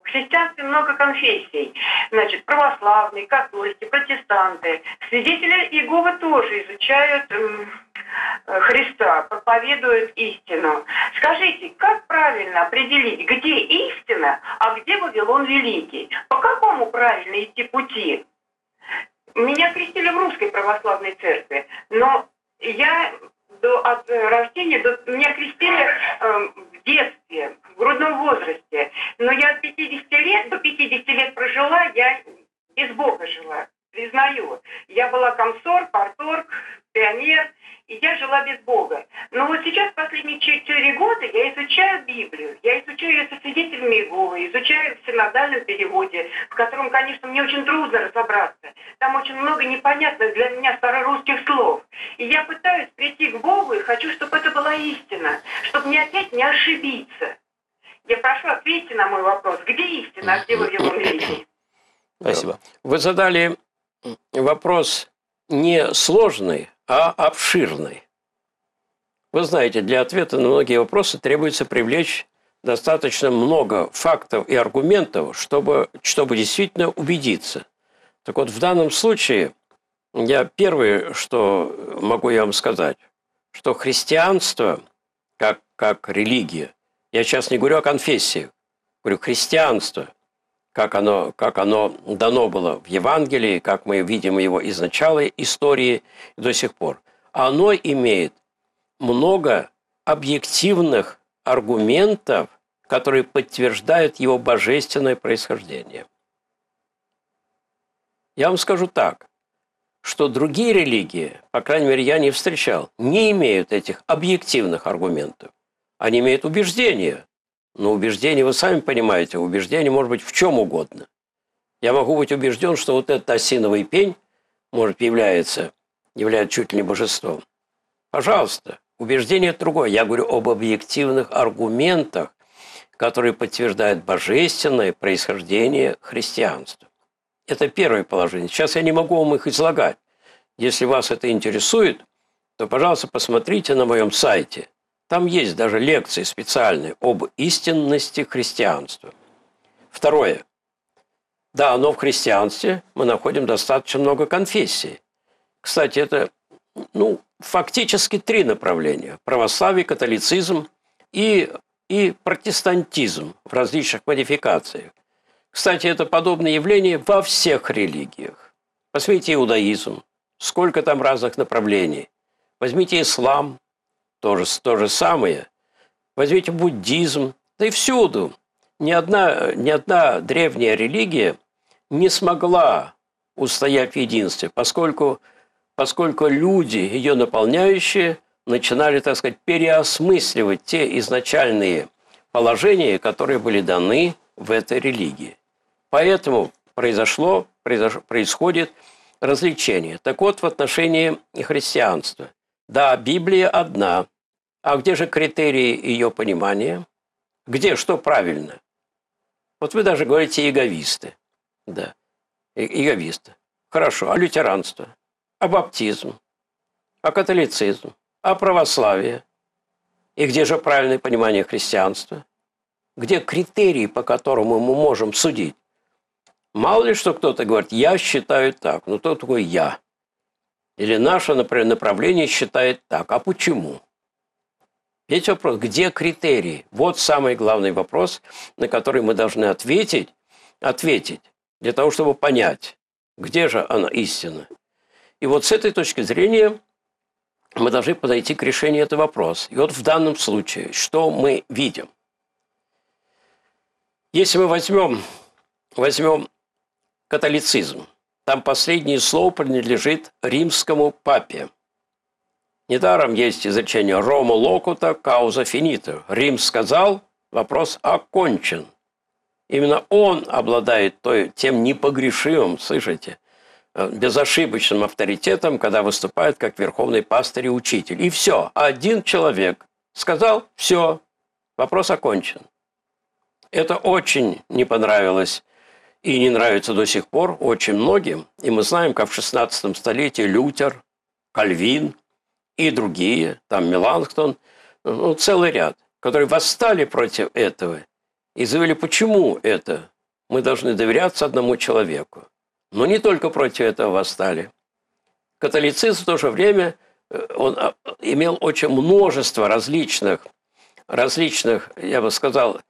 христианстве много конфессий. Значит, православные, католики, протестанты. Свидетели Иеговы тоже изучают Христа, проповедуют истину. Скажите, как правильно определить, где истина, а где Вавилон Великий? По какому правильно идти пути? Меня крестили в Русской Православной Церкви, но я от рождения, меня крестили в детстве, в грудном возрасте. Но я от 50 лет до 50 лет прожила, я без Бога жила, признаю. Я была комсорг, парторг, пионер, и я жила без Бога. Но вот сейчас, последние 4 года, я изучаю Библию. Я изучаю ее со свидетелями Иеговы, изучаю в синодальном переводе, в котором, конечно, мне очень трудно разобраться. Там очень много непонятных для меня старорусских слов. И я пытаюсь прийти к Богу и хочу, чтобы это была истина, чтобы мне опять не ошибиться. Я прошу, ответьте на мой вопрос. Где истина, а где Вавилон Великий? Спасибо. Вы задали вопрос не сложный, а обширный. Вы знаете, для ответа на многие вопросы требуется привлечь достаточно много фактов и аргументов, чтобы действительно убедиться. Так вот, в данном случае я первое, что могу я вам сказать, что христианство, как религия, я сейчас не говорю о конфессии, говорю христианство, как оно дано было в Евангелии, как мы видим его из начала истории до сих пор, оно имеет много объективных аргументов, которые подтверждают его божественное происхождение. Я вам скажу так, что другие религии, по крайней мере, я не встречал, не имеют этих объективных аргументов. Они имеют убеждения. Но убеждение, вы сами понимаете, убеждение может быть в чем угодно. Я могу быть убежден, что вот этот осиновый пень, может, является чуть ли не божеством. Пожалуйста, убеждение другое. Я говорю об объективных аргументах, которые подтверждают божественное происхождение христианства. Это первое положение. Сейчас я не могу вам их излагать. Если вас это интересует, то, пожалуйста, посмотрите на моем сайте. Там есть даже лекции специальные об истинности христианства. Второе. Да, но в христианстве мы находим достаточно много конфессий. Кстати, это фактически 3 направления. Православие, католицизм и протестантизм в различных модификациях. Кстати, это подобное явление во всех религиях. Возьмите иудаизм, сколько там разных направлений. Возьмите ислам, то же самое. Возьмите буддизм, да и всюду. Ни одна древняя религия не смогла устоять в единстве, поскольку люди, ее наполняющие, начинали, так сказать, переосмысливать те изначальные положения, которые были даны в этой религии. Поэтому происходит развлечение. Так вот, в отношении христианства. Да, Библия одна. А где же критерии ее понимания? Где, что правильно? Вот вы даже говорите иеговисты. Да, иеговисты. Хорошо, а лютеранство? А баптизм? А католицизм? А православие? И где же правильное понимание христианства? Где критерии, по которому мы можем судить? Мало ли, что кто-то говорит, я считаю так. Ну, кто такой я? Или наше, например, направление считает так. А почему? Есть вопрос, где критерии? Вот самый главный вопрос, на который мы должны ответить, для того, чтобы понять, где же она истина. И вот с этой точки зрения мы должны подойти к решению этого вопроса. И вот в данном случае, что мы видим? Если мы возьмем католицизм, там последнее слово принадлежит римскому папе. Недаром есть изречение «Рома локута, кауза финита». Рим сказал, вопрос окончен. Именно он обладает тем непогрешимым, слышите, безошибочным авторитетом, когда выступает как верховный пастырь и учитель. И все. Один человек сказал, все, вопрос окончен. Это очень не понравилось и не нравится до сих пор очень многим. И мы знаем, как в 16 столетии Лютер, Кальвин и другие, там Меланхтон, целый ряд, которые восстали против этого и заявили, почему это мы должны доверяться одному человеку. Но не только против этого восстали. Католицизм в то же время он имел очень множество различных, я бы сказал,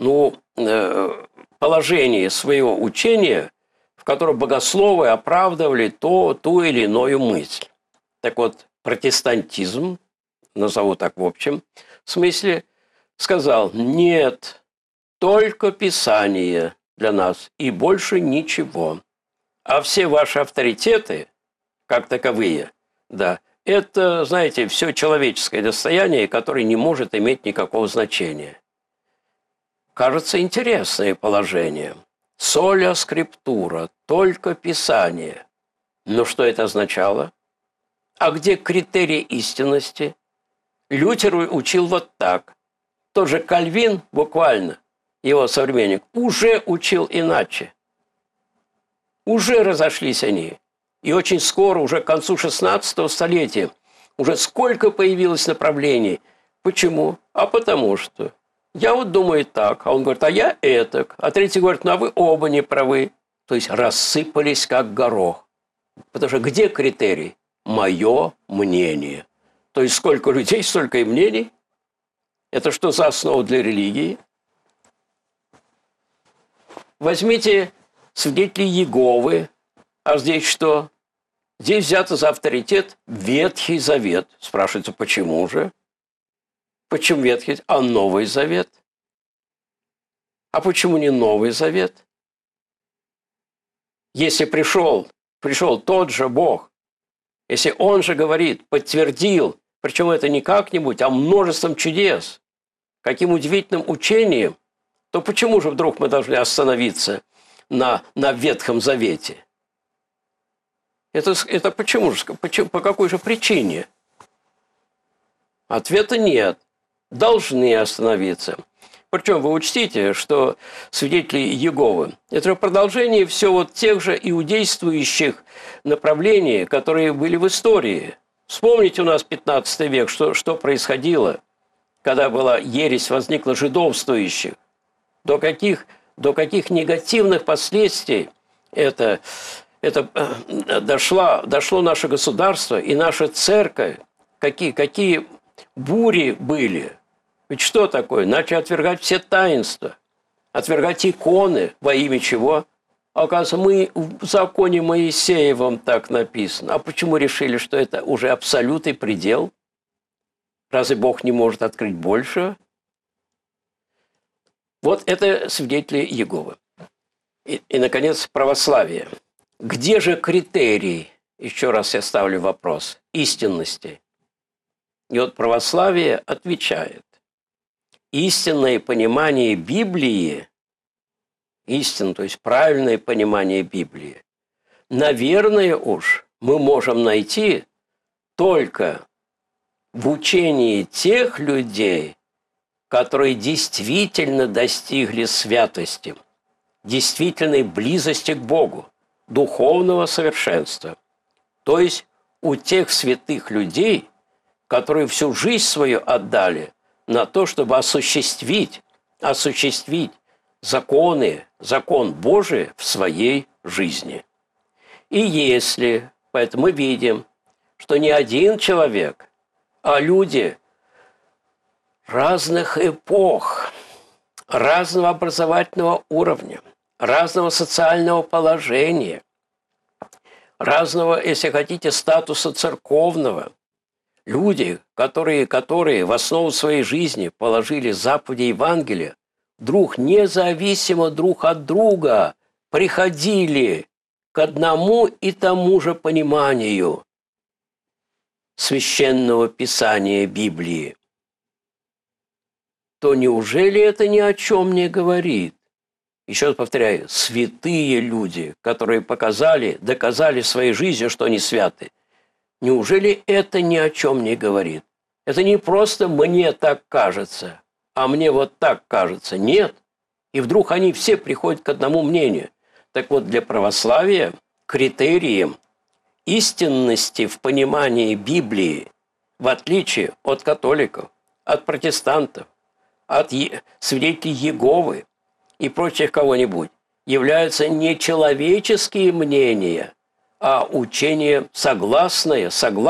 положений своего учения, в котором богословы оправдывали ту или иную мысль. Так вот, протестантизм, назову так в общем смысле, сказал: нет, только Писание для нас и больше ничего. А все ваши авторитеты, как таковые, да, это, знаете, все человеческое достояние, которое не может иметь никакого значения. Кажется, интересное положение. Соля скриптура, только Писание. Но что это означало? А где критерий истинности? Лютер учил вот так. Тот же Кальвин, буквально, его современник, уже учил иначе. Уже разошлись они. И очень скоро, уже к концу 16 столетия, уже сколько появилось направлений. Почему? А потому что. Я вот думаю так, а он говорит, а я этак. А третий говорит, ну а вы оба не правы. То есть рассыпались как горох. Потому что где критерий? Мое мнение. То есть сколько людей, столько и мнений. Это что за основа для религии? Возьмите свидетелей Иеговы. А здесь что? Здесь взято за авторитет Ветхий Завет. Спрашивается, почему же? Почему Ветхий? А Новый Завет? А почему не Новый Завет? Если пришел тот же Бог, если Он же говорит, подтвердил, причем это не как-нибудь, а множеством чудес, каким удивительным учением, то почему же вдруг мы должны остановиться на Ветхом Завете? Это почему же? По какой же причине? Ответа нет. Должны остановиться. Причем вы учтите, что свидетели Иеговы – это продолжение все вот тех же иудействующих направлений, которые были в истории. Вспомните у нас 15 век, что происходило, когда была ересь, возникла жидовствующих. До каких негативных последствий это дошло наше государство и наша церковь, какие бури были. Ведь что такое? Начали отвергать все таинства, отвергать иконы, во имя чего? Оказывается, в законе Моисеевом так написано. А почему решили, что это уже абсолютный предел? Разве Бог не может открыть больше? Вот это свидетели Иеговы. И, наконец, православие. Где же критерий, еще раз я ставлю вопрос, истинности? И вот православие отвечает. Истинное понимание Библии, то есть правильное понимание Библии, наверное уж мы можем найти только в учении тех людей, которые действительно достигли святости, действительной близости к Богу, духовного совершенства. То есть у тех святых людей, которые всю жизнь свою отдали на то, чтобы осуществить закон Божий в своей жизни. И если, поэтому мы видим, что не один человек, а люди разных эпох, разного образовательного уровня, разного социального положения, разного, если хотите, статуса церковного, люди, которые в основу своей жизни положили заповеди Евангелия, вдруг независимо друг от друга приходили к одному и тому же пониманию священного писания Библии, то неужели это ни о чем не говорит? Еще раз повторяю, святые люди, которые доказали своей жизнью, что они святы, неужели это ни о чем не говорит? Это не просто «мне так кажется», а «мне вот так кажется». Нет. И вдруг они все приходят к одному мнению. Так вот, для православия критерием истинности в понимании Библии, в отличие от католиков, от протестантов, от свидетелей Иеговы и прочих кого-нибудь, являются не человеческие мнения, а учение согласное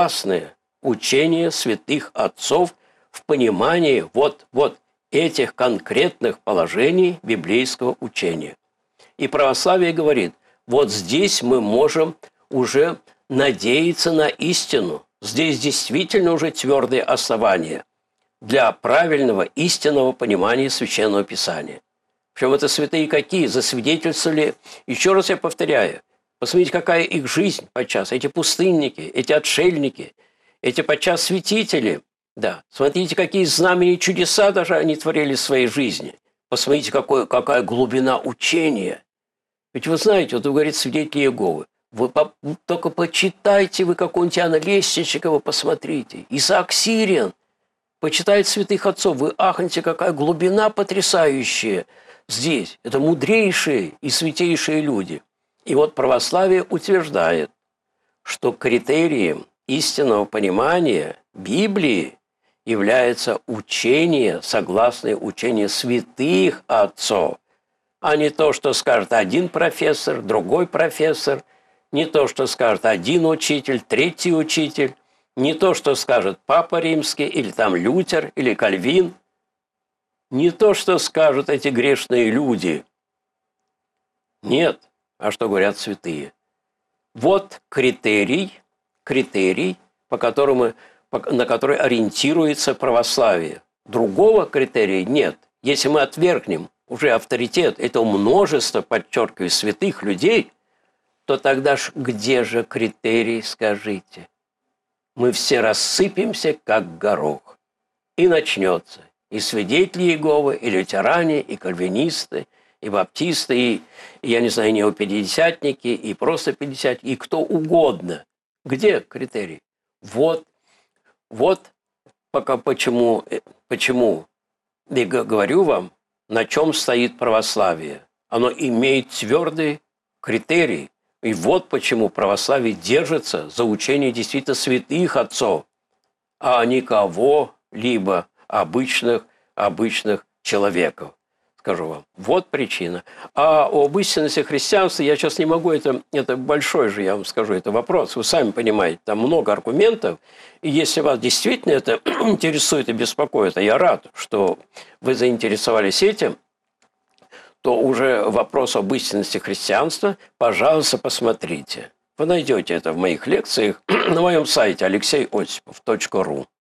учение святых отцов в понимании вот этих конкретных положений библейского учения. И православие говорит, вот здесь мы можем уже надеяться на истину. Здесь действительно уже твердые основания для правильного истинного понимания Священного Писания. Причем это святые какие? Засвидетельствовали, еще раз я повторяю, посмотрите, какая их жизнь подчас. Эти пустынники, эти отшельники, эти подчас святители. Да, смотрите, какие знамения и чудеса даже они творили в своей жизни. Посмотрите, какая глубина учения. Ведь вы знаете, вот вы говорите, свидетели Иеговы, вы только почитайте, вы какого-нибудь Иоанна Лестничникова посмотрите, Исаак Сирин, почитайте святых отцов, вы ахнете, какая глубина потрясающая здесь. Это мудрейшие и святейшие люди. И вот православие утверждает, что критерием истинного понимания Библии является учение, согласное учение святых отцов, а не то, что скажет один профессор, другой профессор, не то, что скажет один учитель, третий учитель, не то, что скажет Папа Римский, или там Лютер, или Кальвин, не то, что скажут эти грешные люди. Нет, а что говорят святые. Вот критерий, на который ориентируется православие. Другого критерия нет. Если мы отвергнем уже авторитет этого множества, подчеркиваю, святых людей, то тогда ж где же критерий, скажите? Мы все рассыпемся, как горох. И начнется. И свидетели Иеговы, и лютеране, и кальвинисты, и баптисты, и я не знаю, неопятидесятники, и просто пятидесятники, и кто угодно. Где критерий? Вот пока почему я говорю вам, на чем стоит православие. Оно имеет твердый критерий. И вот почему православие держится за учение действительно святых отцов, а не кого-либо обычных человеков. Скажу вам. Вот причина. А об истинности христианства я сейчас не могу, это большой же, я вам скажу, это вопрос. Вы сами понимаете, там много аргументов. И если вас действительно это интересует и беспокоит, а я рад, что вы заинтересовались этим, то уже вопрос об истинности христианства, пожалуйста, посмотрите. Вы найдете это в моих лекциях на моем сайте alexeyosipov.ru.